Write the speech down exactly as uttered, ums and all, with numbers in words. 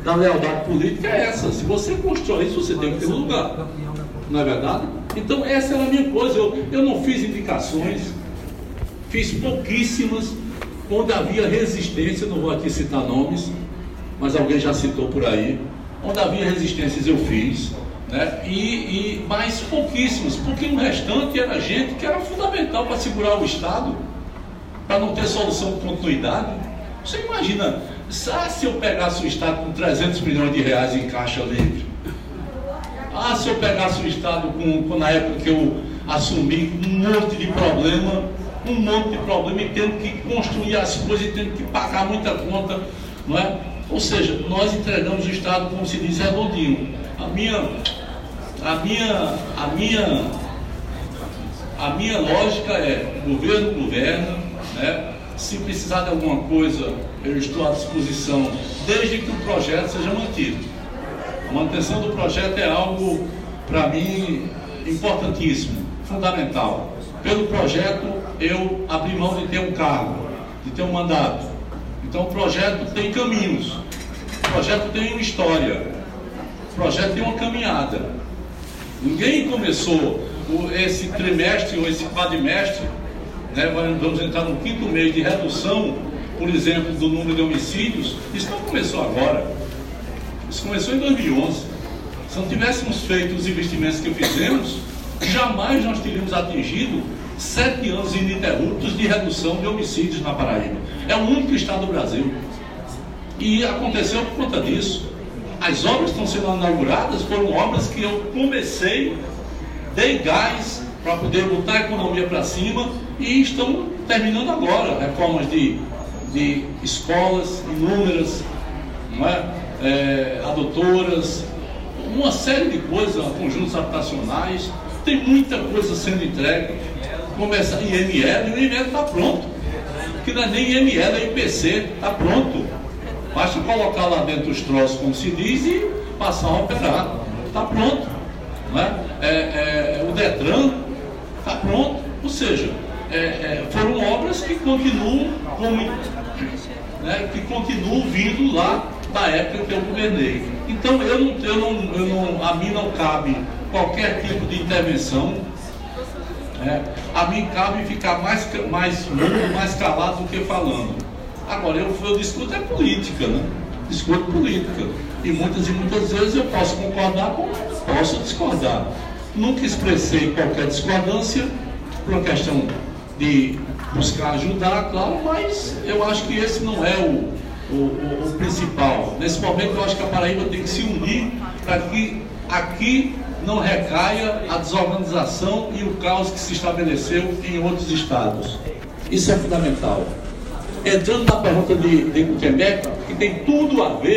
da lealdade política é essa. Se você constrói isso, você tem que ter um lugar. Não é verdade? Então essa era a minha coisa. Eu, eu não fiz indicações, fiz pouquíssimas, onde havia resistência, não vou aqui citar nomes, mas alguém já citou por aí, onde havia resistências eu fiz, né? e, e mais pouquíssimas, porque o restante era gente que era fundamental para segurar o Estado, para não ter solução de continuidade. Você imagina, se eu pegasse o Estado com trezentos milhões de reais em caixa livre, ah, se eu pegasse o Estado com, com na época que eu assumi um monte de problema, um monte de problema e tendo que construir as coisas e tendo que pagar muita conta, não é? Ou seja, nós entregamos o Estado, como se diz, redondinho. A minha, a minha, a minha, a minha lógica é: o governo governa, né? Se precisar de alguma coisa, eu estou à disposição, desde que o projeto seja mantido. A manutenção do projeto é algo, para mim, importantíssimo, fundamental. Pelo projeto, eu abri mão de ter um cargo, de ter um mandato. Então, o projeto tem caminhos, o projeto tem uma história, o projeto tem uma caminhada. Ninguém começou esse trimestre ou esse quadrimestre, né, vamos entrar no quinto mês de redução, por exemplo, do número de homicídios. Isso não começou agora, isso começou em dois mil e onze. Se não tivéssemos feito os investimentos que fizemos, jamais nós teríamos atingido sete anos ininterruptos de redução de homicídios na Paraíba. É o único estado do Brasil. E aconteceu por conta disso. As obras que estão sendo inauguradas foram obras que eu comecei, dei gás para poder botar a economia para cima e estão terminando agora. Reformas de, de escolas inúmeras, não é? É, adotoras, uma série de coisas, conjuntos habitacionais. Tem muita coisa sendo entregue. Começa I M L, o I M L está pronto, que não é nem I M L, é I P C, está pronto. Basta colocar lá dentro os troços, como se diz, e passar a operar. Está pronto. Não é? É, é, o Detran está pronto. Ou seja, é, é, foram obras que continuam, como, né, que continuam vindo lá da época que eu governei. Então, eu não, eu não, eu não, a mim não cabe qualquer tipo de intervenção. É, a mim cabe ficar mais, mais mudo, mais calado do que falando. Agora, eu, eu discuto é política, né? Discuto política. E muitas e muitas vezes eu posso concordar com, posso discordar. Nunca expressei qualquer discordância por uma questão de buscar ajudar, claro, mas eu acho que esse não é o, o, o, o principal. Nesse momento, eu acho que a Paraíba tem que se unir para que aqui não recaia a desorganização e o caos que se estabeleceu em outros estados. Isso é fundamental. Entrando na pergunta de, de Gutenberg, que tem tudo a ver